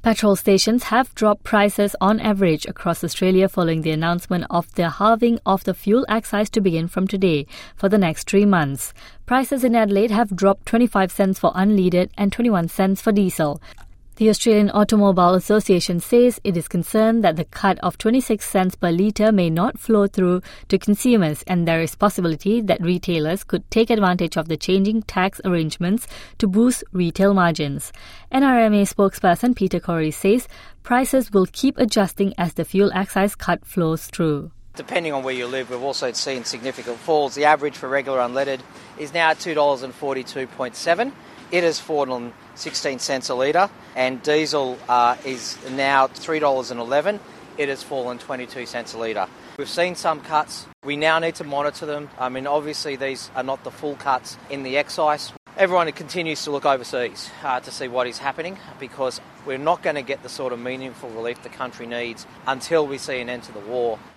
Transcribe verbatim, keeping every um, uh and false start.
Petrol stations have dropped prices on average across Australia following the announcement of the halving of the fuel excise to begin from today for the next three months. Prices in Adelaide have dropped twenty-five cents for unleaded and twenty-one cents for diesel. The Australian Automobile Association says it is concerned that the cut of twenty-six cents per litre may not flow through to consumers, and there is possibility that retailers could take advantage of the changing tax arrangements to boost retail margins. N R M A spokesperson Peter Corey says prices will keep adjusting as the fuel excise cut flows through. Depending on where you live, we've also seen significant falls. The average for regular unleaded is now at two dollars forty-two point seven. It has fallen sixteen cents a litre, and diesel uh, is now three dollars eleven. It has fallen twenty-two cents a litre. We've seen some cuts. We now need to monitor them. I mean, obviously these are not the full cuts in the excise. Everyone continues to look overseas uh, to see what is happening, because we're not going to get the sort of meaningful relief the country needs until we see an end to the war.